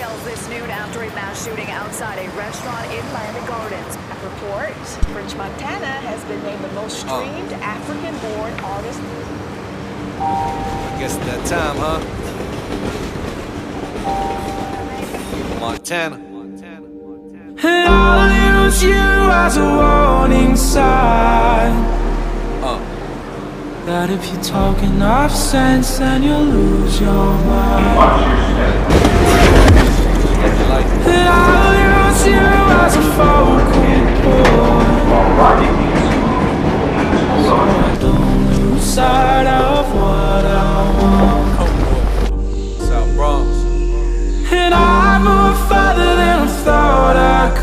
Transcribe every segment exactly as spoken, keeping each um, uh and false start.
details this noon after a mass shooting outside a restaurant in Miami Gardens. Report, French Montana has been named the most streamed oh. African-born artist. I guess at that time, huh? Montana. And I'll use you as a warning sign uh. that if you talk enough sense, then you'll lose your mind. And I'll use you as a focal point, so I don't lose sight of what I want. South Bronx. And I move further than I thought I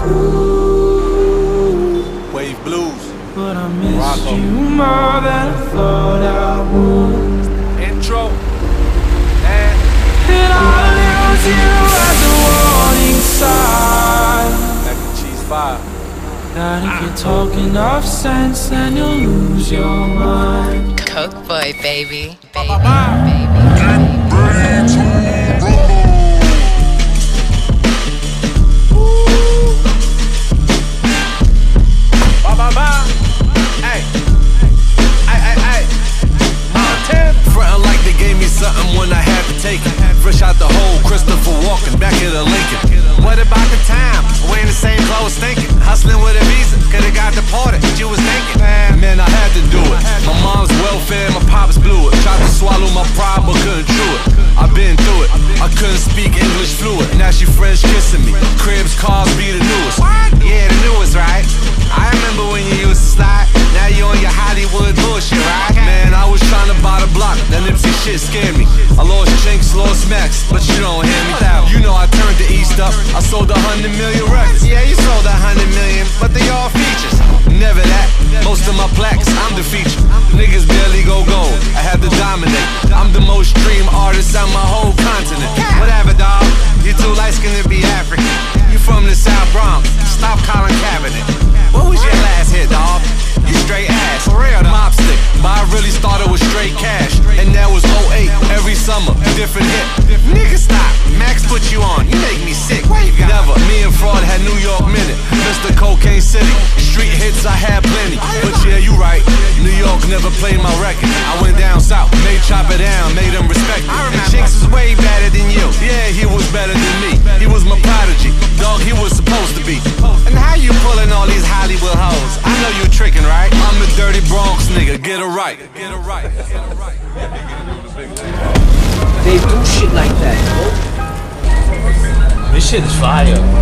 could. Wave blues. But I missed Rocco. You more than I thought I would. Intro. And, and I'll use you as a warning sign. Mac and cheese five. That if you talk enough sense, then you'll lose your mind. Coke boy, baby. Baby, ba, ba, ba. baby, baby. Hey, hey, hey, hey. Montana. Frontin' like they gave me something when I had to take it. Fresh out the hole, Christopher walking back at the Lincoln. What about the time? Wearing the same clothes, thinking. Hustling with a visa, could've got deported. You was thinking, man, I had to do it. My mom's welfare, my pops blew it. Tried to swallow my pride, but couldn't chew it. I've been through it. I couldn't speak English fluid. Now she French kissing me. Cribs, cars be the newest. Yeah, the newest, right? I remember when you used to slide. Now you on your Hollywood bullshit, right? Man, I was trying to buy the block. That Nipsey shit scared me. I lost Jinx, lost Max, but you don't hear me. You know I turned the East up. I sold a hundred million records. Yeah, you sold a hundred million, but they all features. Never that. Most of my plaques, I'm the feature. Niggas barely go gold. I had to dominate. I'm the most streamed artist on my whole continent. Whatever, dawg. You too light-skinned to be African. You from the South Bronx. Stop calling cabinet. What was your last hit, dawg? You straight ass. For real, mop stick. But I really started with straight cash. And that was oh eight. Every summer, different hit. Nigga, stop. Max put you on. You make me sick. Never. Me and Fraud had New York Minute. Mister Cocaine City. Street hits, I had plenty. But yeah, you right. New York never played my record. I went down south. Made Chop It Down. Made them respect it. And Jinx is way better than you. Yeah, he was better than me. He was my prodigy. Dog, he was supposed to be. And how you pulling all these Hollywood hoes? I know you tricking, right? I'm the dirty Bronx nigga. Get it right. Get it right. Get it right. They do shit like that, bro. This shit is fire.